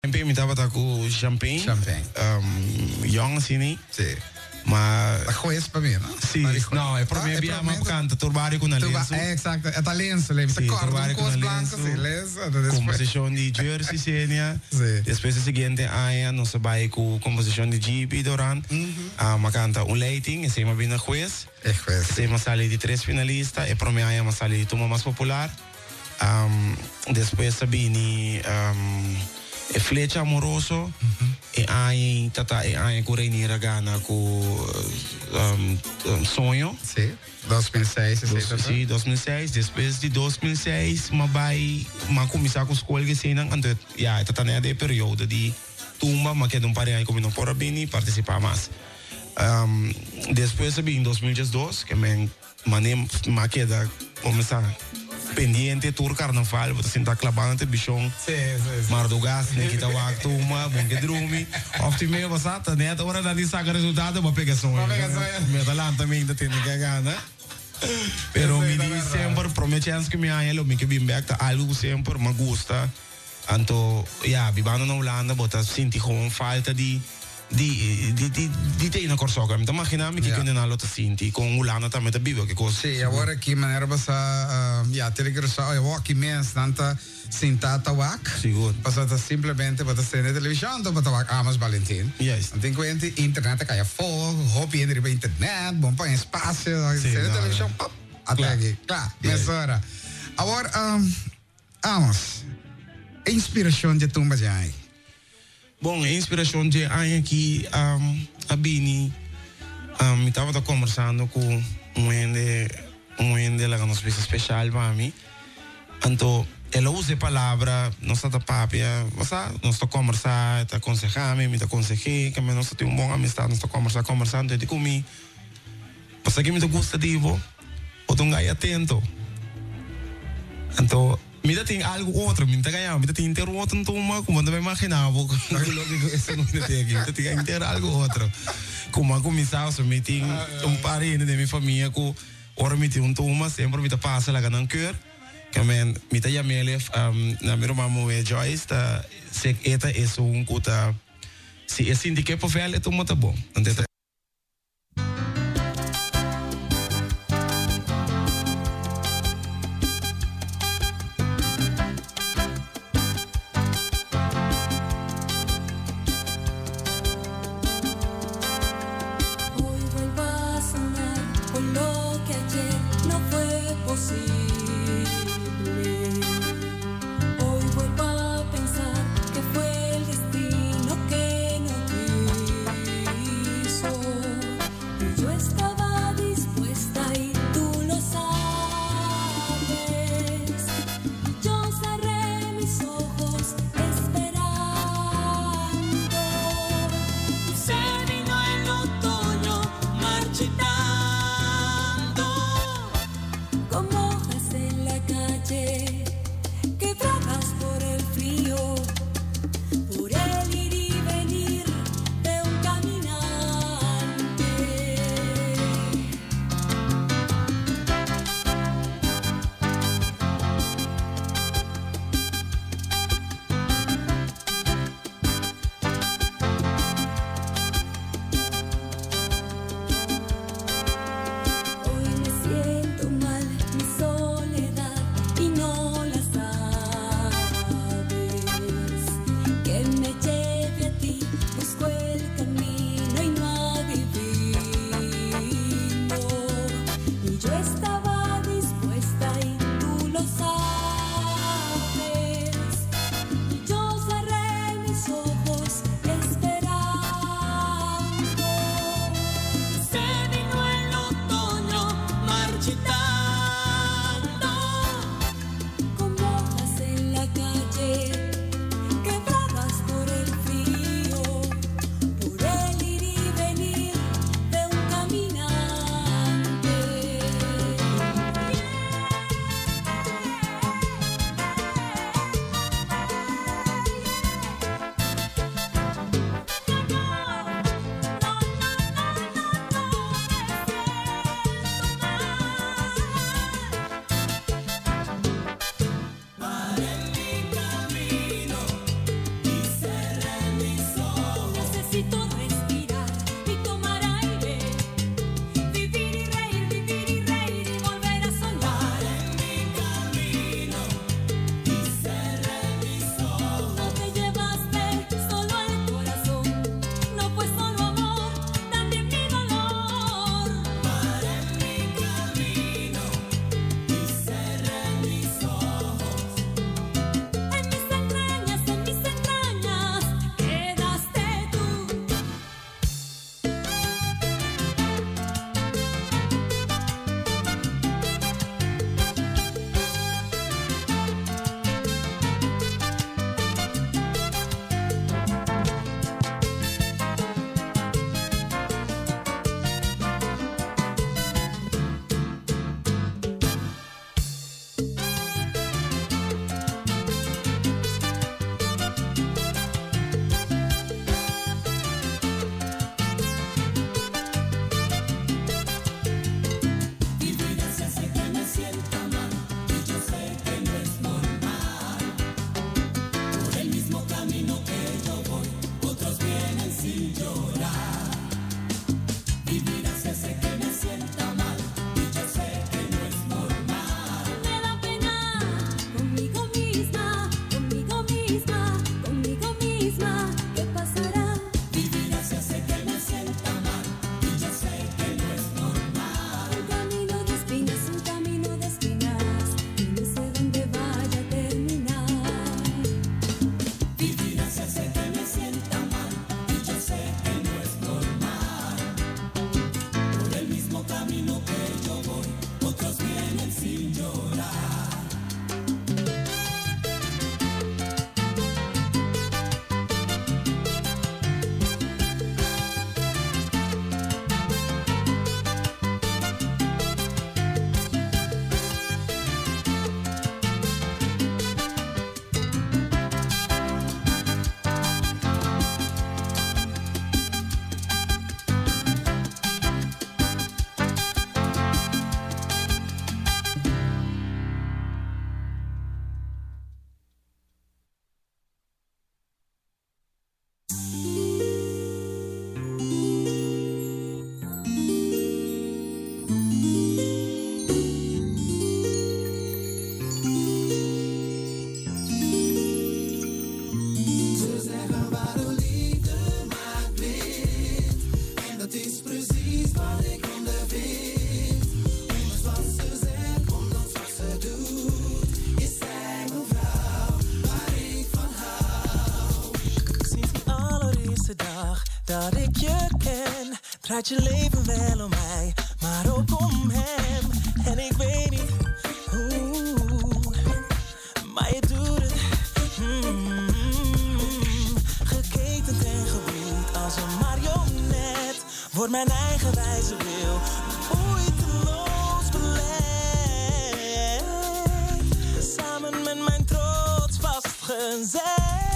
Champagne, me estaba com champagne. Champagne. Young assim, né? Sim. Mas... A conheço para mim, não? Sim, não, é para mim é uma canta, turbário com a lenço. É, exato, é a lenço, lembra? Sim, turbário com as blancas, lenço. Composição de jersey, Sênia. Depois a seguinte, aí, nós vai com composição de Jeep, Doran. Uma canta um lighting, esse é uma bina juez. É juez. Esse é uma sala de 3 finalistas, e para mim é uma sala de turma mais popular. Depois a bini... é Flecha Amoroso e aí tata e aí com Reiniera Gana com Sonho. Sim, 2006. Sim, 2006. Depois de 2006, mas começar com escola que sim, então já tata né de período de tumba, mas que não parei aí como não por bem participar mais. Depois em 2012 que mas queda começar pendiente tour carnaval, você sentar clavando bichão. Mar do gás, né, que tá waktu uma, bom que drumi. Ofte meio passada, né, a hora da saca resultado, uma pegação. Me dá também ainda tem que ganhar. Pero me diz sempre, prometemos que me aia, me que bem back, tá algo sempre me gusta. Então, vivendo na Holanda, bota senti gewoon falta de ter na corsoca. Então, imagina-me que quando não sinti com Holanda também tá vivo que coisa. Sim, agora aqui maneira basta telegrafar, eu aqui mesmo tanta sentata wak. Seguro. Basta simplesmente basta ser na televisão, então basta wak Amos Valentin. Yes. Tem que internet cai fogo, hobby entre internet, bom para espaço, ser na televisão, pop, até aqui. Claro, nessa hora. Agora, Amos, inspiração de tumba de aí. Bom, a inspiração de aqui, a Bini, eu estava conversando com ende lá nos coisa especial para mim. Então, ela usa a palavra, nós está papia, nós está conversando, está aconselhando, me está aconselhando, que nós temos uma boa amistade, nós está conversando, de comigo. Passa que me gusta de vo, ou tu vai atento. Então, me tem algo outro, me ganhar, me tem inteiro outro não toma, como não me imaginava, isso não tem aqui, me tem inteiro algo outro. Como a comissão, me tem parente de minha família que ora me tem toma, sempre me passa lá na cor, que me tem jamele, na minha irmã é Joyce, tá, se eta é cuta, se é assim de que por velho é toma tá bom, entendeu? Hoy vuelvo a pensar que fue el destino que no quiso. Dat ik je ken, draait je leven wel om mij, maar ook om hem. En ik weet niet hoe, maar je doet het. Geketend en geboeid als een marionet, wordt mijn eigen wijze wil moeiteloos belegd. Samen met mijn trots vastgezet.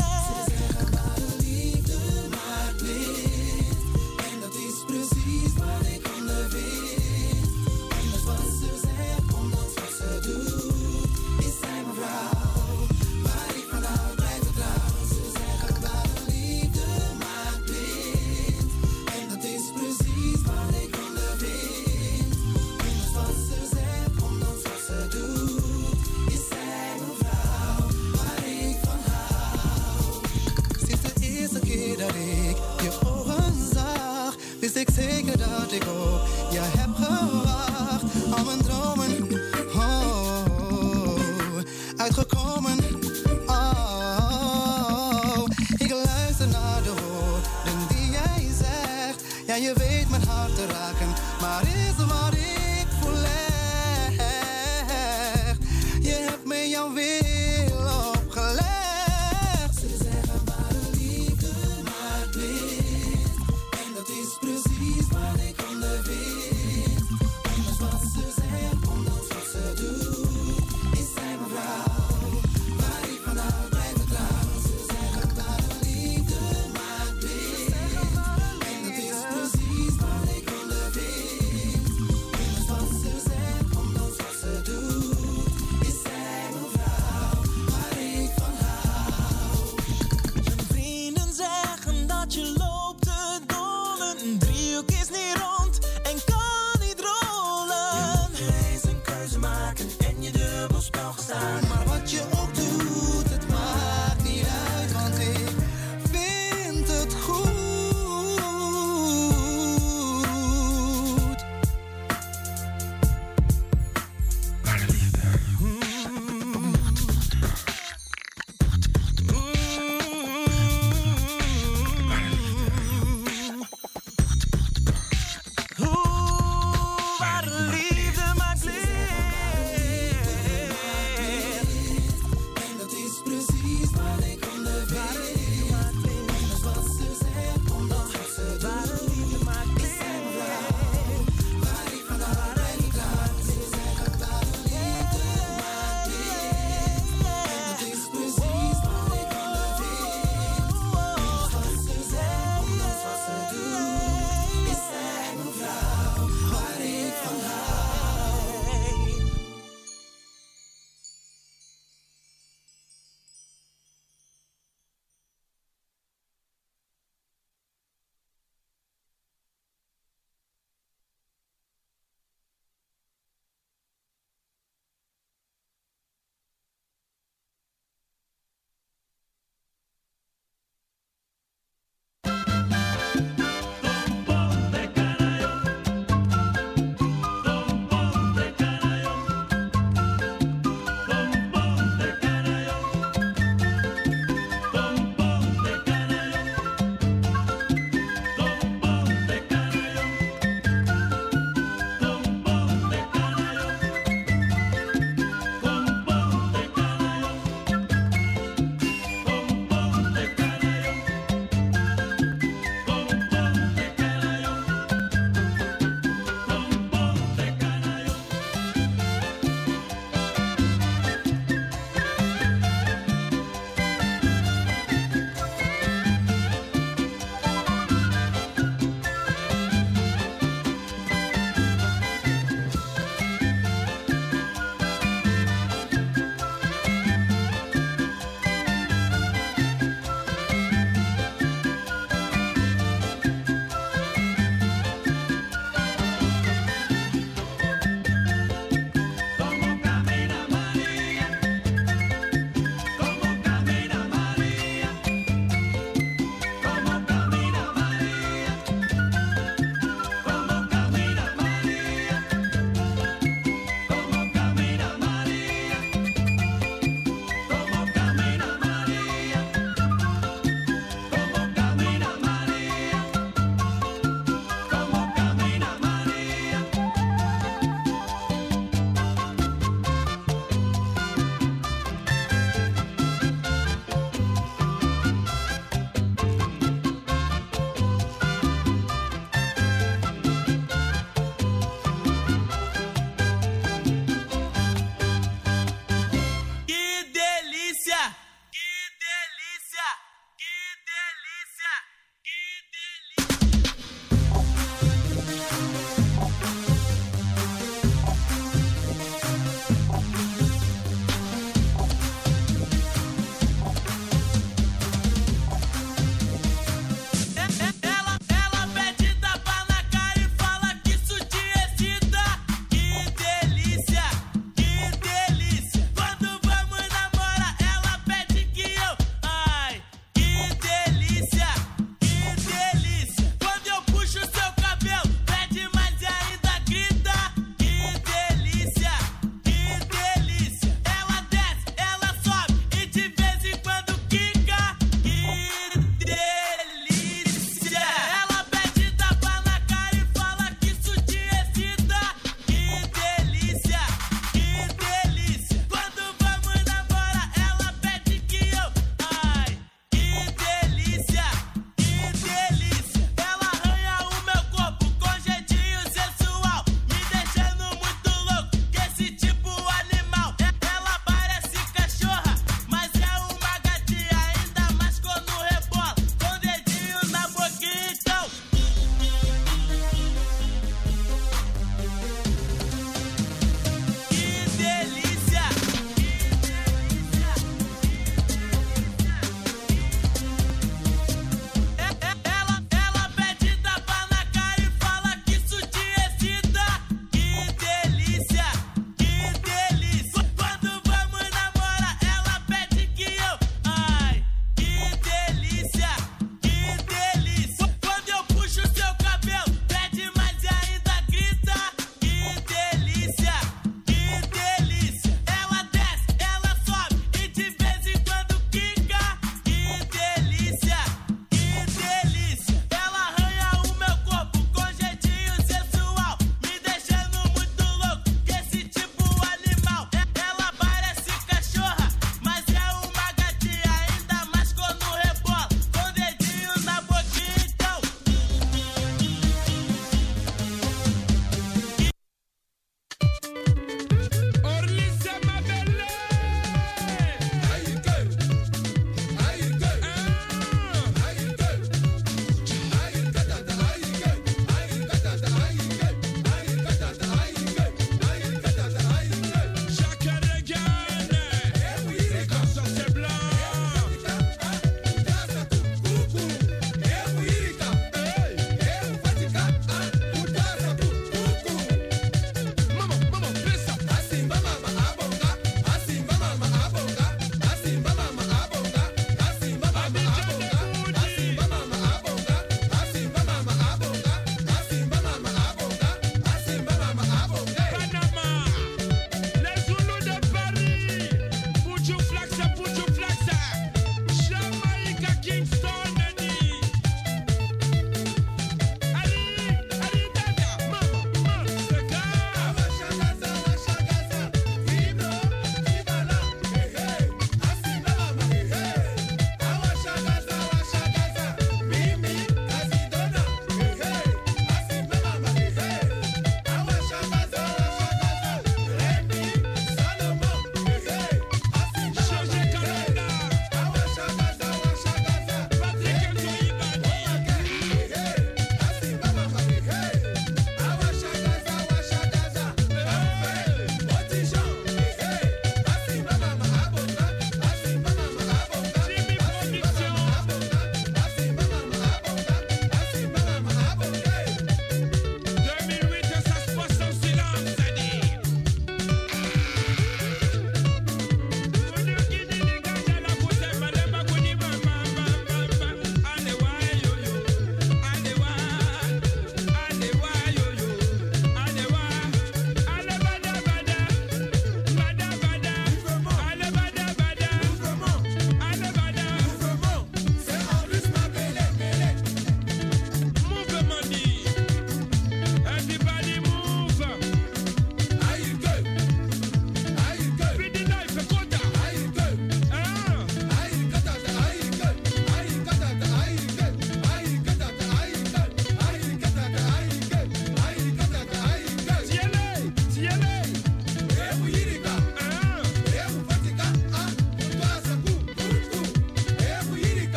Ik zeker dat ik op je heb gewacht. Al mijn dromen, uitgekomen. Ik luister naar de woorden die jij zegt. Ja, je weet mijn hart te raken, maar is wat ik voel echt. Je hebt me jouw wil opgelegd. Ze zeggen maar de liefde maakt blind. En dat is precies wat ik ondervind. Ondanks wat ze zegt, ondanks wat ze doet, is zij mijn vrouw. Waar ik van hou, blijf vertrouwen. Ze zeggen maar de liefde maakt blind. En dat is precies wat ik ondervind. Ondanks wat ze zegt, ondanks wat ze doet, is zij mijn vrouw. Waar ik van hou. Mijn vrienden zeggen dat je loopt te dollen. Een driehoek is niet rond en kan niet rollen. Je moet eens een keuze maken en je dubbelspel gestaan. Maar wat je ook doet, het maakt niet uit, want ik vind het goed.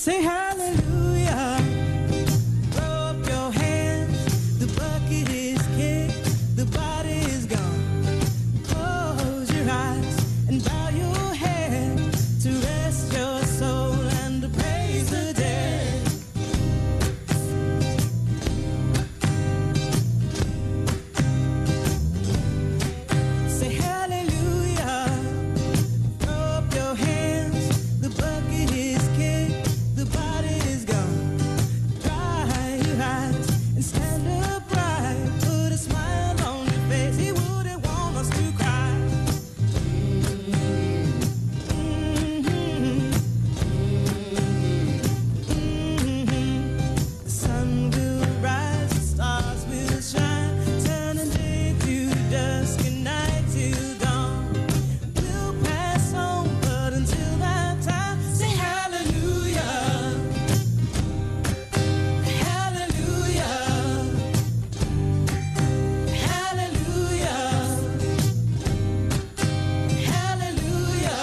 Say hallelujah. Throw up your hands. The bucket is kicked. The body is gone. Close your eyes and bow your head to rest your soul and to praise the dead. Say hallelujah. Throw up your hands. The bucket is kicked. The body is gone. Dry your eyes and stand upright. Put a smile on your face. He wouldn't want us to cry. The sun will rise, the stars will shine, turning day to dusk and night till dawn. We'll pass on, but until that time, say hallelujah. Hallelujah. Hallelujah. Hallelujah.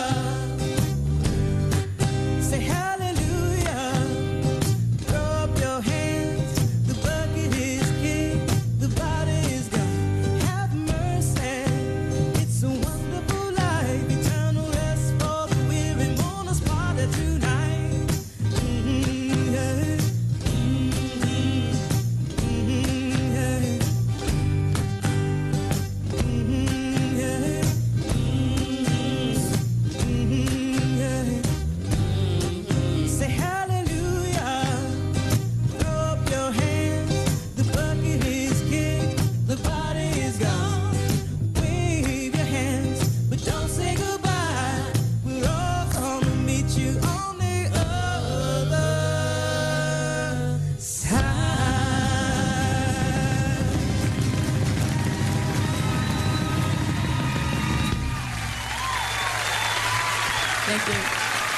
Say hallelujah. Throw up your hands. The bucket is kicked. The body is gone. Have mercy. It's a wonderful life. Eternal rest for the weary. Mourners party tonight. Yeah. Say hallelujah. Throw up your hands. The bucket is kicked. The body is gone. Wave your hands, but don't say goodbye. We're all gonna meet you on the other side. Thank you.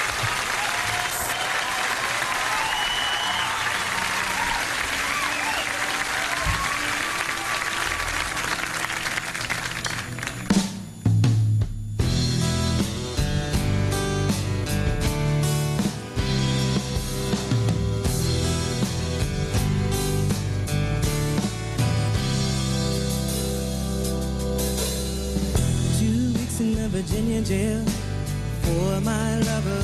In the Virginia jail for my lover,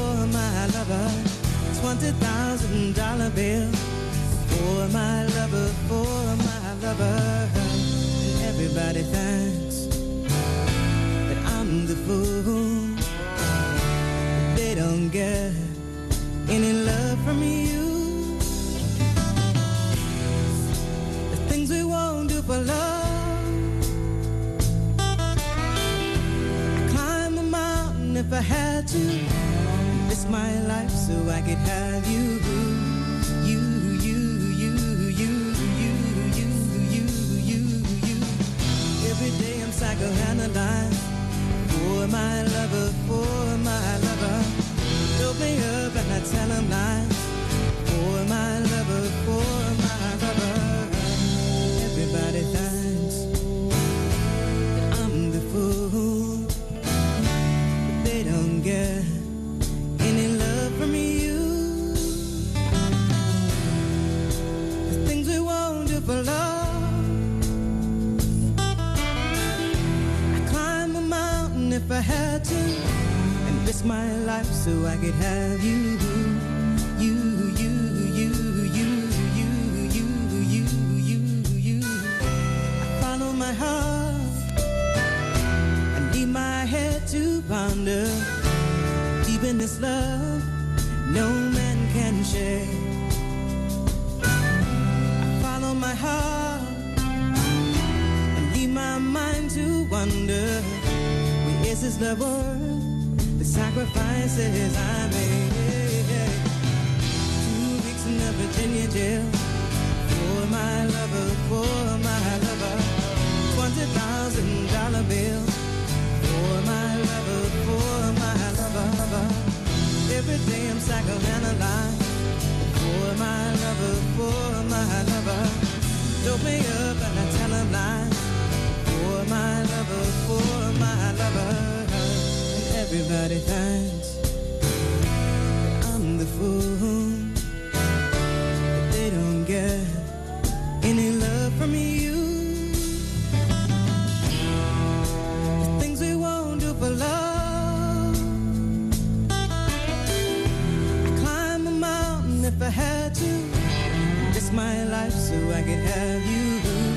$20,000 bill for my lover, and everybody thinks that I'm the fool. They don't get any love from you. The things we won't do for love. If I had to risk my life so I could have you, you. Every day I'm psychoanalyzed for my lover, Build me up and I tell him lies for my lover, Everybody thinks that I'm the fool. They don't get any love from you. The things we won't do for love. I climb a mountain if I had to, and risk my life so I could have you. I follow my heart. I need my head to ponder. Deep in this love, no man can share. I follow my heart. I need my mind to wonder. Where is this love worth the sacrifices I made? 2 weeks in the Virginia jail for my lover, $20,000 bill for my lover, Every day I'm psychoanalyzed for my lover, Dope me up and I tell him lies for my lover, And everybody thinks that I'm the fool, but they don't get any love from you. The things we won't do for love. I'd climb a mountain if I had to. Risk my life so I could have you.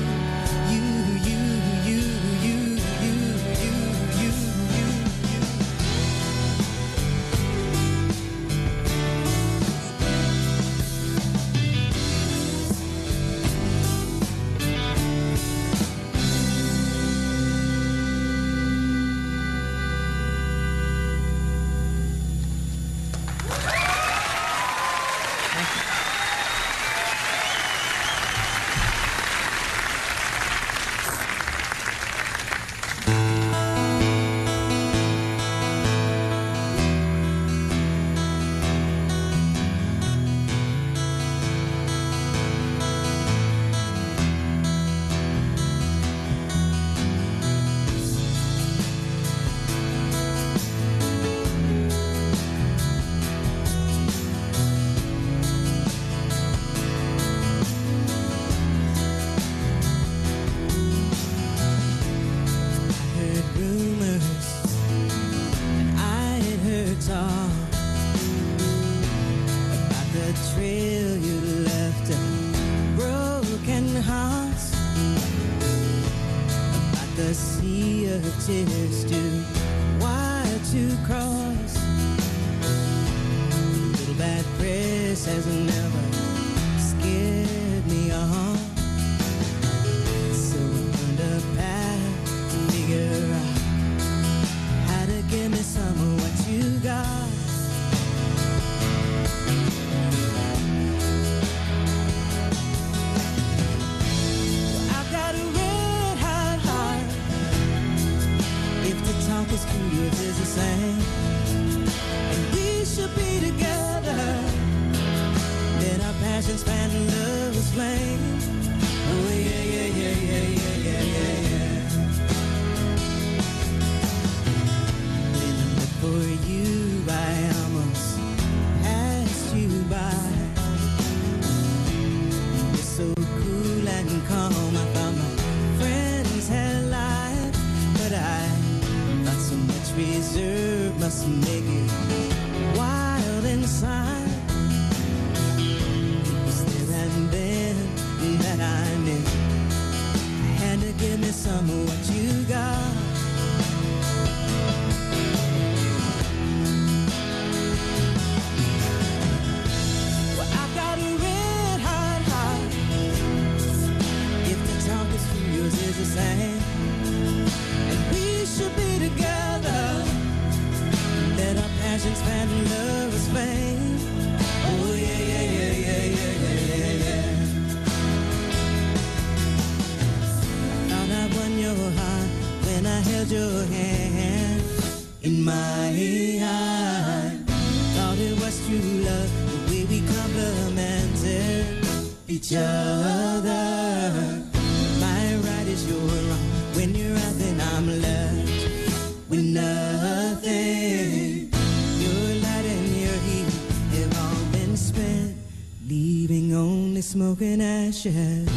Smoking ashes.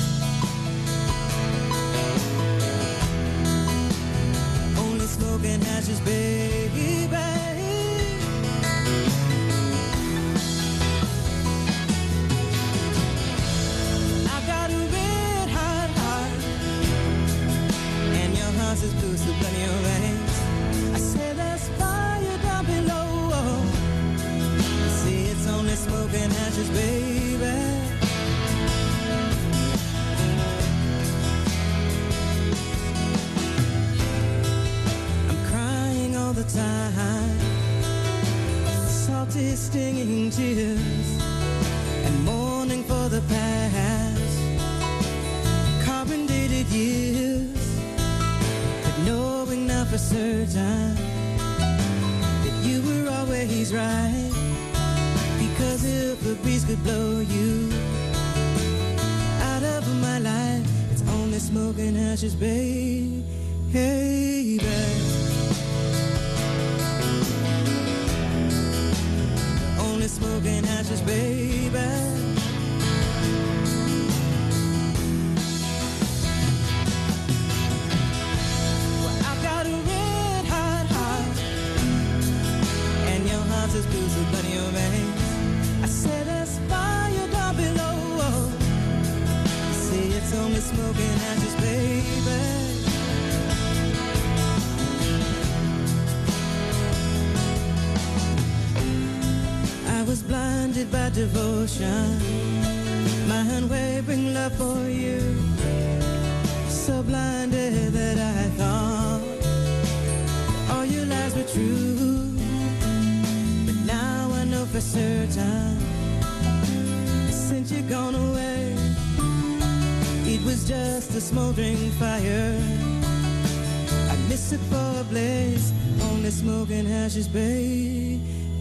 Only smoking ashes, baby. I've got a red hot heart, and your heart's as blue as the blood in your veins. I say there's fire down below. See, it's only smoking ashes, baby. Time, salty stinging tears, and mourning for the past, carbon dated years, but knowing now for certain that you were always right, because if a breeze could blow you out of my life, it's only smoking ashes, baby. Smoking blinded by devotion, my unwavering love for you, so blinded that I thought all your lies were true. But now I know for certain, since you're gone away, it was just a smoldering fire. I miss it for a blaze, only smoke and ashes, baby.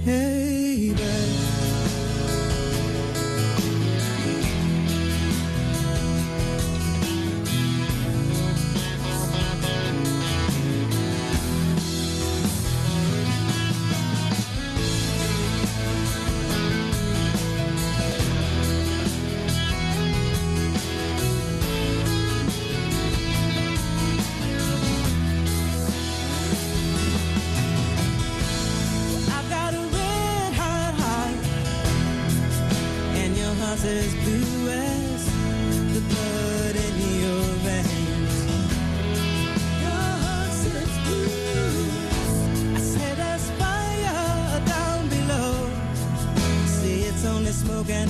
As blue as the blood in your veins. Your heart's as blue. I said there's fire down below. See, it's only smoke and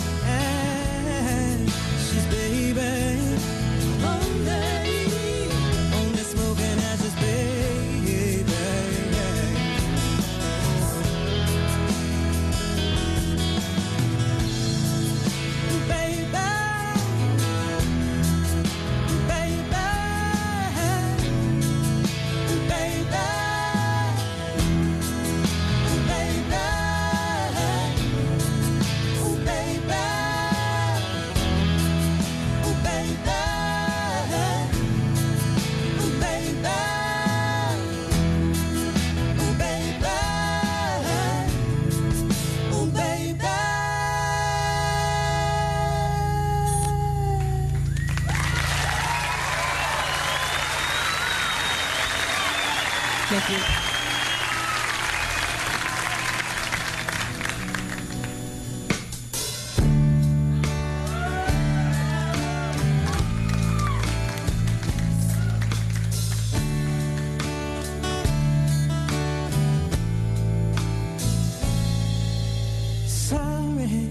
ashes, baby. Only smoke and ashes, baby. Thank you. Sorry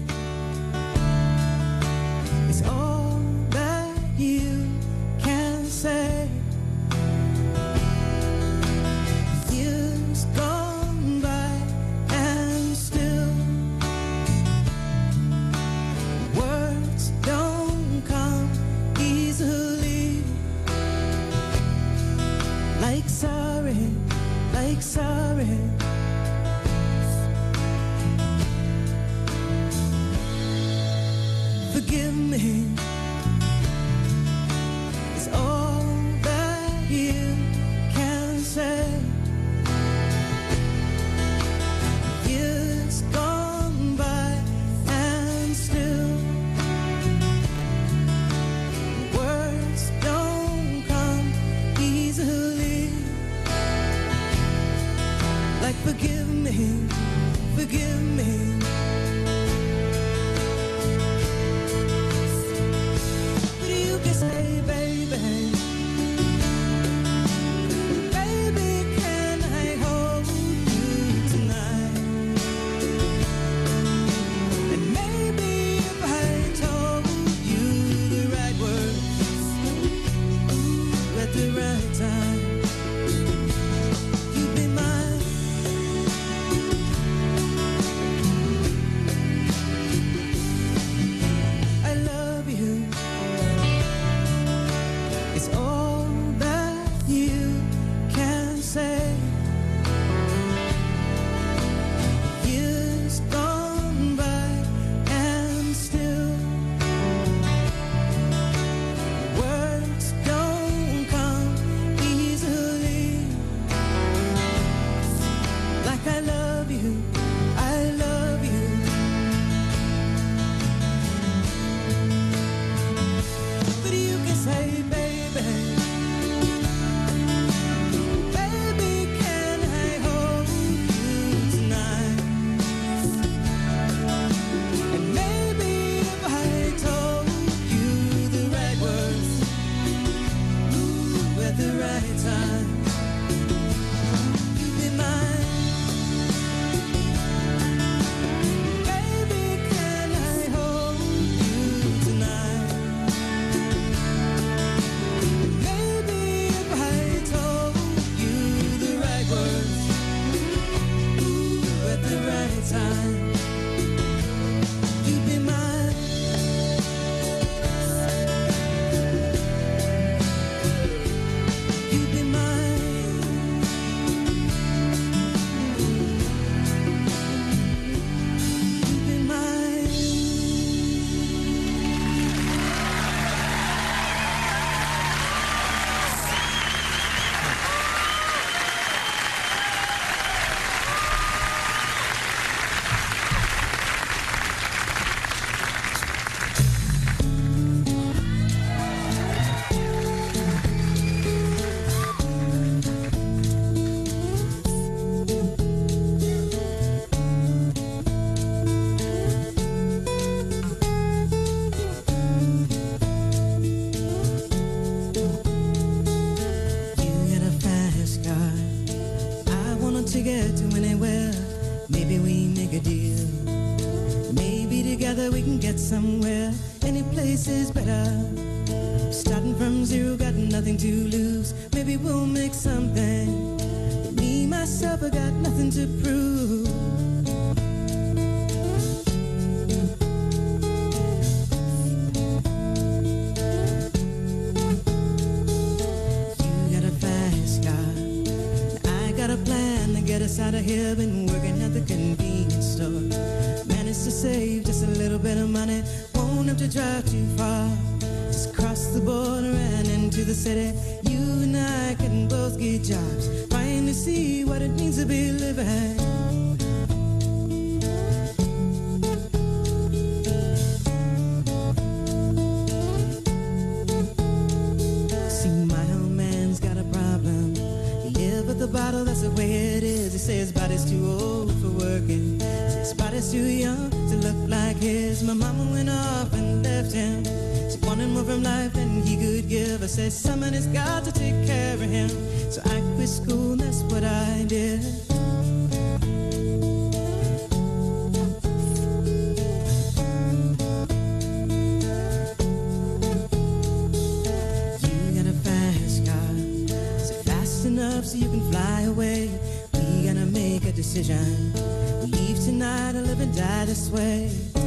is all that you can say. You somewhere. Any place is better. Starting from zero, got nothing to lose. Maybe we'll make something. Me, myself, I got nothing to prove. You got a fast car. I got a plan to get us out of here. Been working at the convenience store. Managed to save just a little bit of money. Won't have to drive too far. Just cross the border and into the city. You and I can both get jobs. Trying to see what it means to be living. See, my old man's got a problem. He live at the bottle, that's the way it is. He says his body's too old for working. His body's too young to look like his. My mama went off and left him. She wanted more from life than he could give. I said, somebody's got to take care of him. So I quit school, that's what I did. You got a fast car. Is it fast enough so you can fly away? We gotta make a decision. Leave tonight or live and die this way.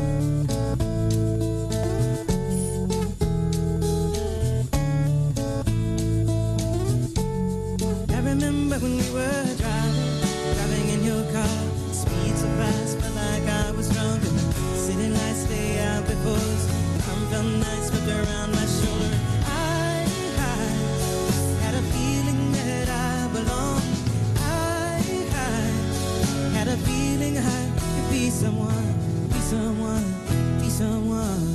I remember when we were driving in your car. Speed so fast, felt like I was drunk. City lights stay out before us. Arm felt nice, wrapped around my shoulder. I had a feeling that I belonged. I had a feeling I could be someone, be someone, be someone.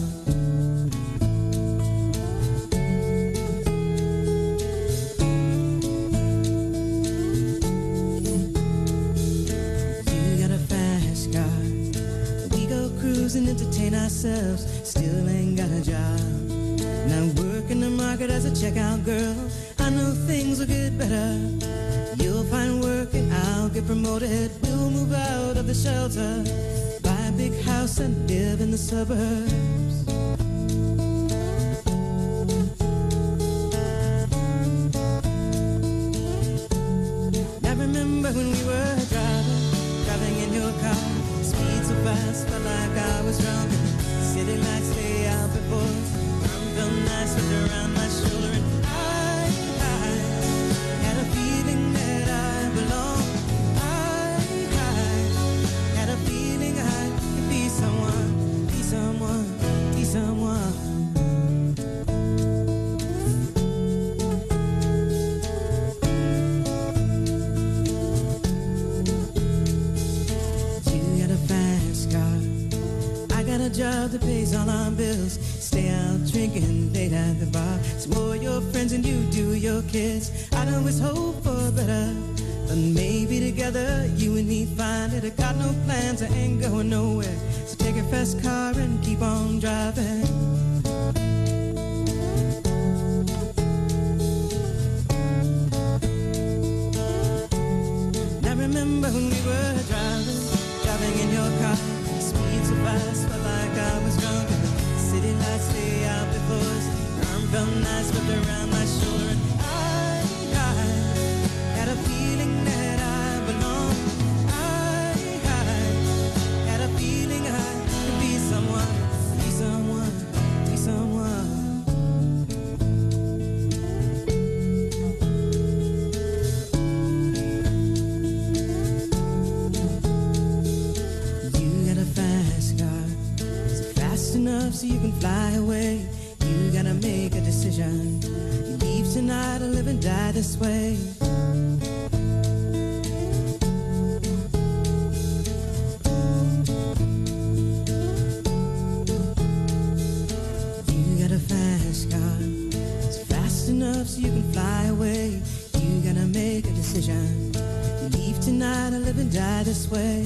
You got a fast car. We go cruising, entertain ourselves. Still ain't got a job. Now work in the market as a checkout girl. I know things will get better. You'll find work and I'll get promoted. We'll move out of the shelter, buy a big house and live in the suburbs. I remember when we were driving in your car. Speed so fast, felt like I was drunk. City lights stay out before us. Arm felt nice, wrapped around my shoulder. And I had a feeling that I belonged. I had a feeling I could be someone, be someone, be someone. You got a fast car. I got a job that pays all our bills. Stay out drinking late at the bar. It's more your friends than you do your kids. I'd always hope for better, but maybe together you and me find it. I got no plans, I ain't going nowhere. So take a fast car and keep on driving. I remember when we were driving in your car. Speed so fast, felt like I was drunk. City lights stay out before us. Arm felt nice, wrapped around my shoulder. And I had a feeling that I belonged. I had a feeling I could be someone, be someone, be someone. You got a fast car. Is it fast enough so you can fly away? You gotta make a decision. Leave tonight or live and die this way. You got a fast car. Is it fast enough so you can fly away? You gotta make a decision. Leave tonight or live and die this way.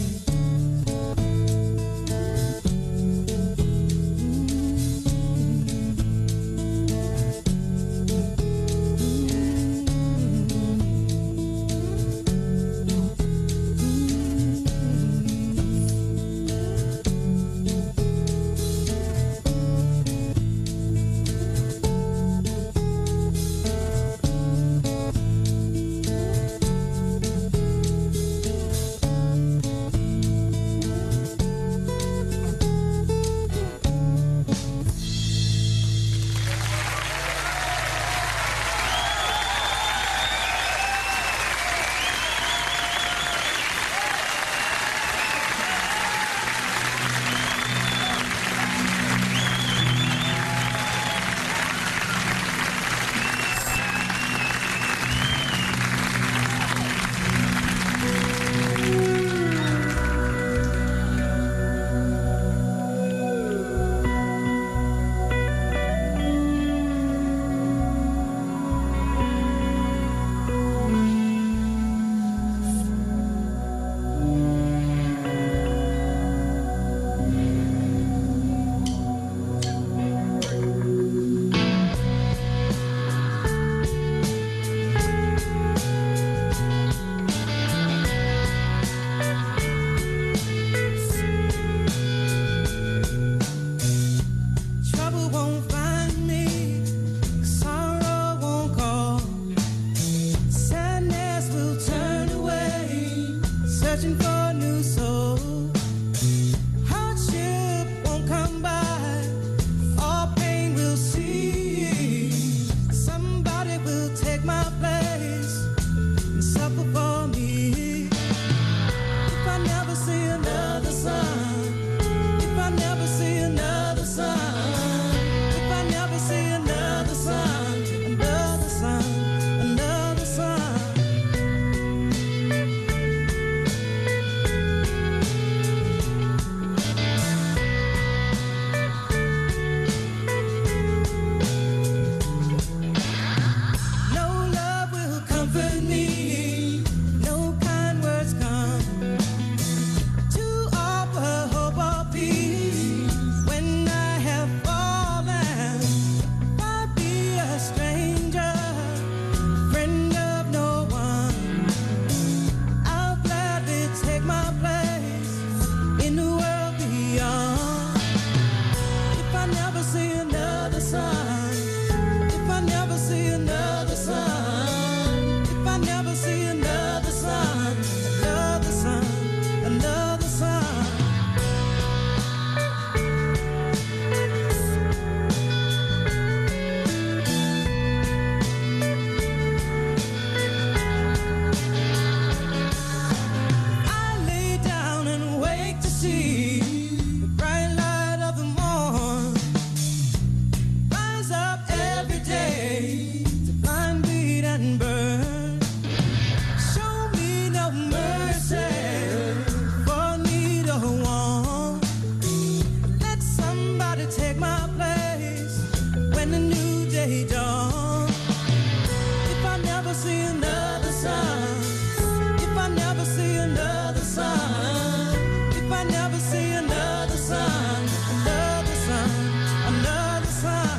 and burn. Show me no mercy for me to want. Let somebody take my place when the new day dawns. If I never see another sun, if I never see another sun, if I never see another sun, another sun, another sun,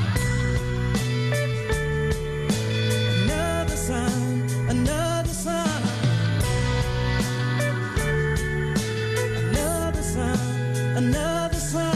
another sun, another sun, another sun, another sun.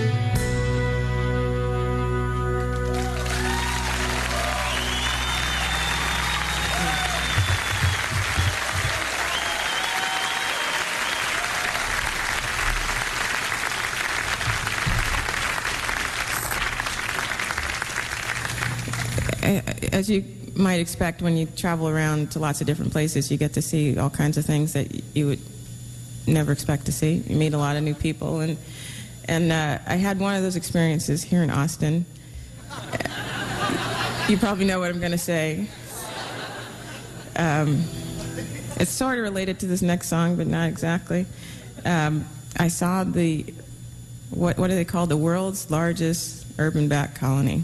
As you might expect, when you travel around to lots of different places, you get to see all kinds of things that you would never expect to see. You meet a lot of new people, and I had one of those experiences here in Austin. You probably know what I'm going to say. It's sort of related to this next song, but not exactly. I saw what do they call the world's largest urban bat colony.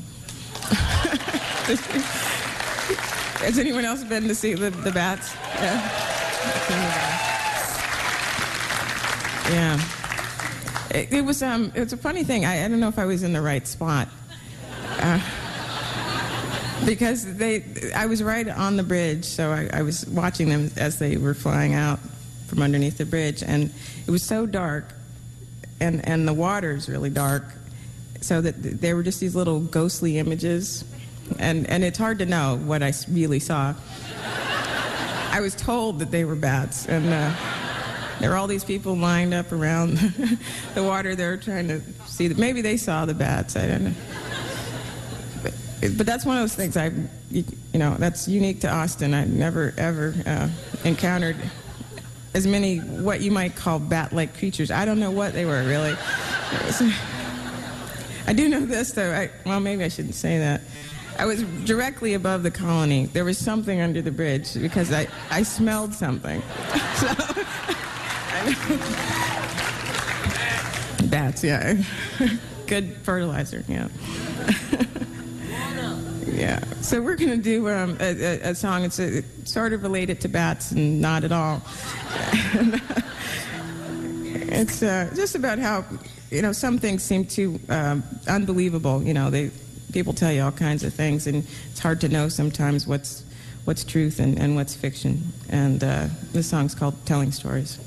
Has anyone else been to see the bats? Yeah. It was a funny thing. I don't know if I was in the right spot. Because I was right on the bridge, so I was watching them as they were flying out from underneath the bridge, and it was so dark, and the water's really dark, so that there were just these little ghostly images. And it's hard to know what I really saw. I was told that they were bats, and there were all these people lined up around the water. They were trying to see that maybe they saw the bats. I don't know. But that's one of those things that's unique to Austin. I've never ever encountered as many what you might call bat-like creatures. I don't know what they were really. I do know this though. Well, maybe I shouldn't say that. I was directly above the colony. There was something under the bridge because I smelled something. So, bats, yeah. Good fertilizer, yeah. Yeah. So we're going to do a song. It's sort of related to bats and not at all. It's just about how, some things seem too unbelievable. People tell you all kinds of things, and it's hard to know sometimes what's truth and what's fiction. And this song's called Telling Stories.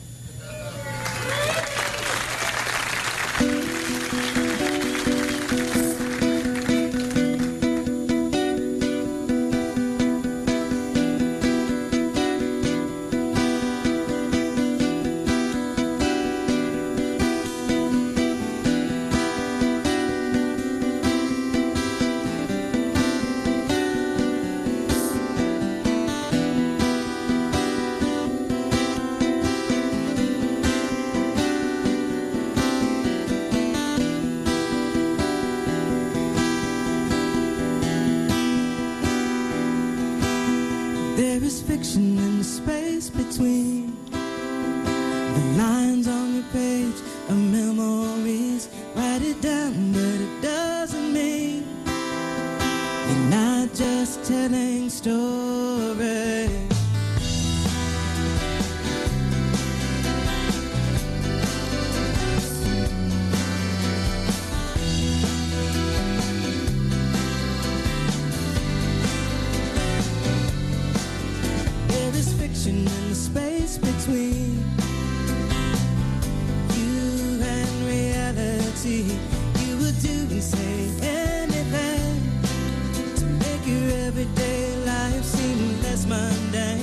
There is fiction in the space between the lines on the page of memories. Write it down, but it doesn't mean you're not just telling stories. In the space between you and reality, you would do and say anything to make your everyday life seem less mundane.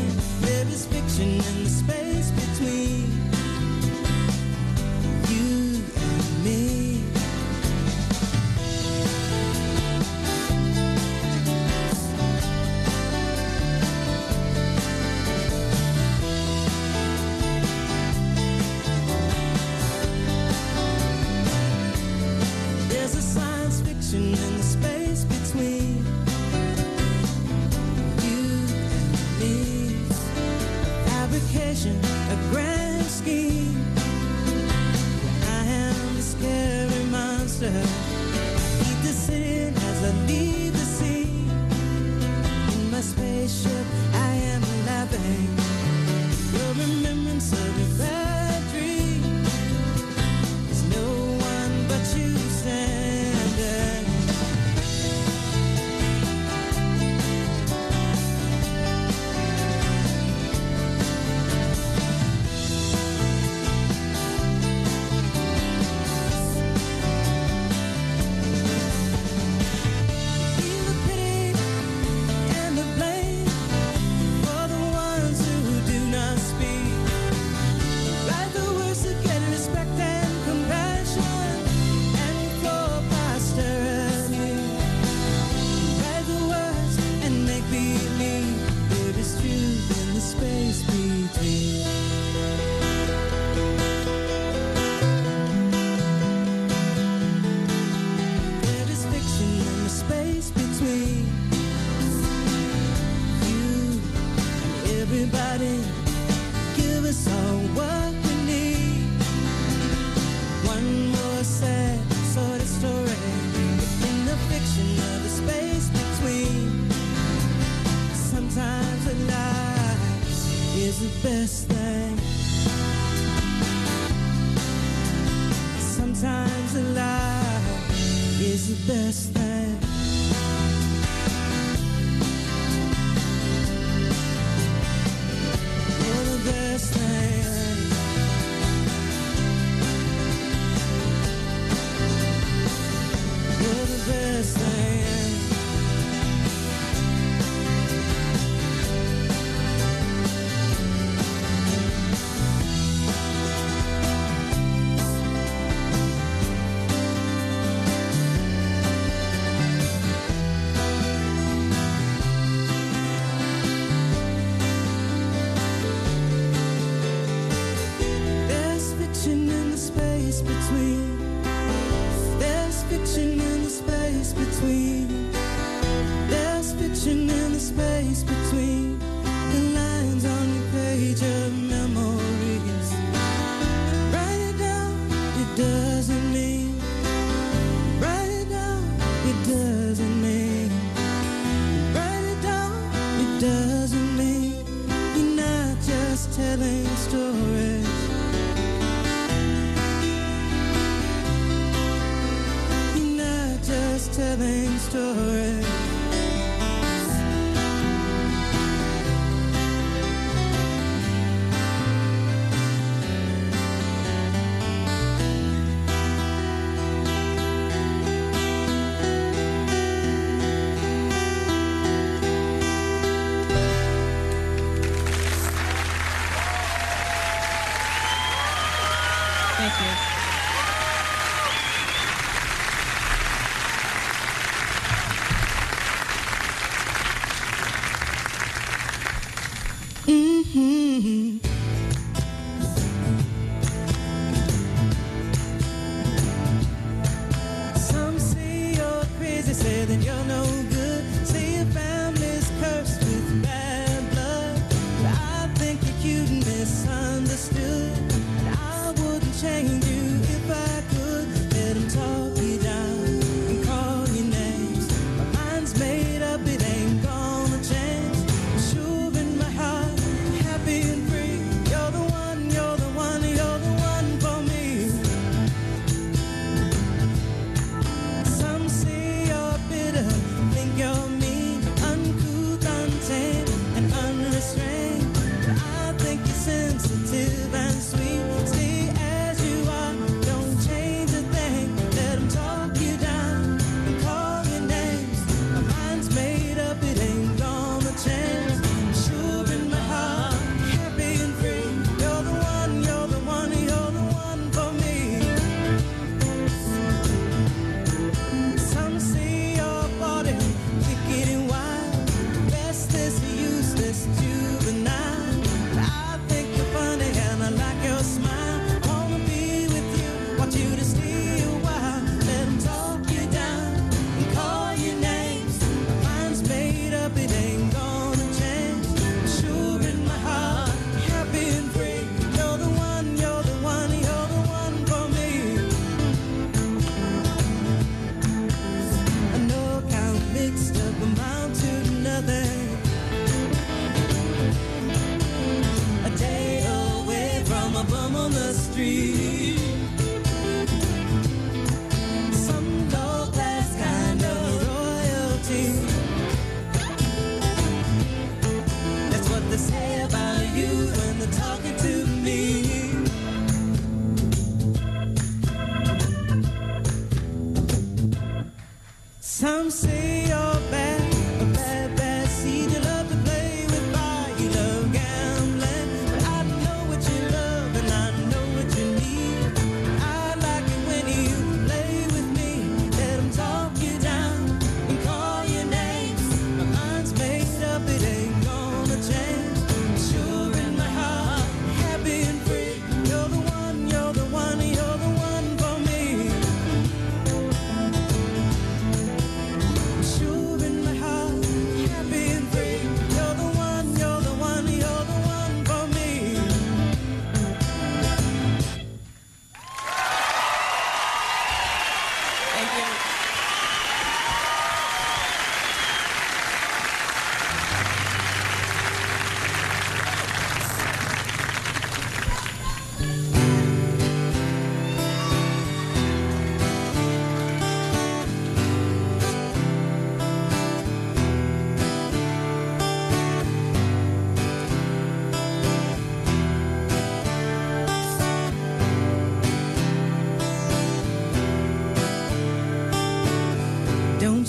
writing, give us all what we need. One more sad sort of story within the fiction of the space between. Sometimes a lie is the best thing. Sometimes a lie is the best thing. You're the best thing. You're the best thing.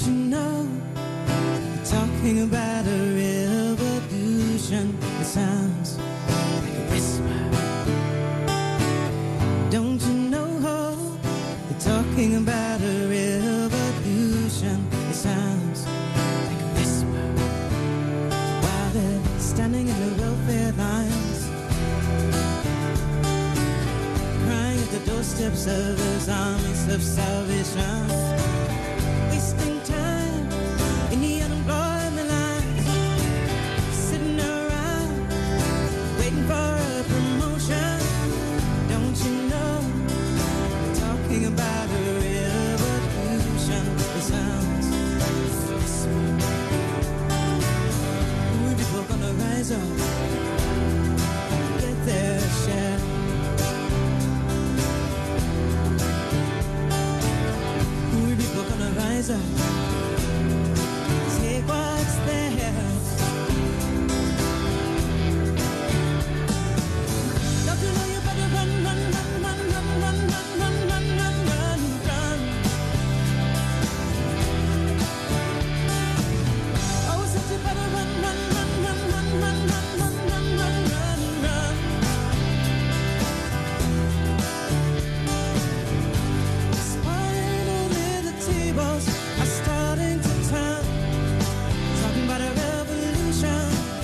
you know, we're talking about a revolution. It sounds like a whisper. Don't you know, we're talking about a revolution. It sounds like a whisper. While they're standing in the welfare lines, crying at the doorsteps of those armies of salvation, wasting time in the unemployment lines, sitting around waiting for a promotion. Don't you know, we're talking about a revolution. It sounds we people gonna rise up, get their share. We people gonna rise up, take what's theirs. Don't you know you better run, run, run, run, run, run, run, run, run, run, run, run. Oh, said you better run, run, run, run, run, run, run, run, run, run, run, run. Despite all the tables are starting to turn, talking about a revolution.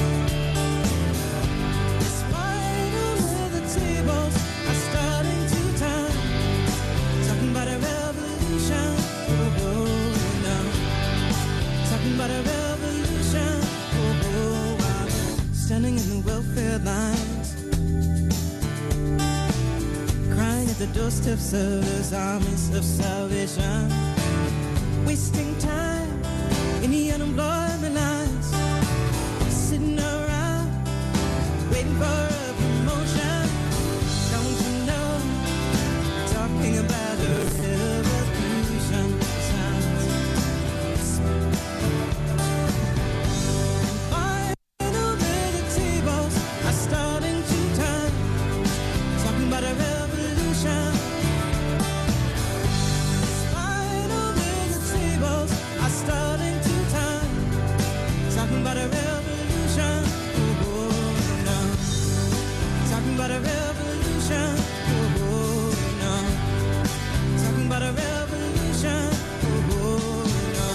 Despite all the tables are starting to turn, talking about a revolution. Oh, oh, no. Talking about a revolution. Oh, oh, while they're standing in the welfare lines, crying at the doorsteps of those armies of salvation, wasting time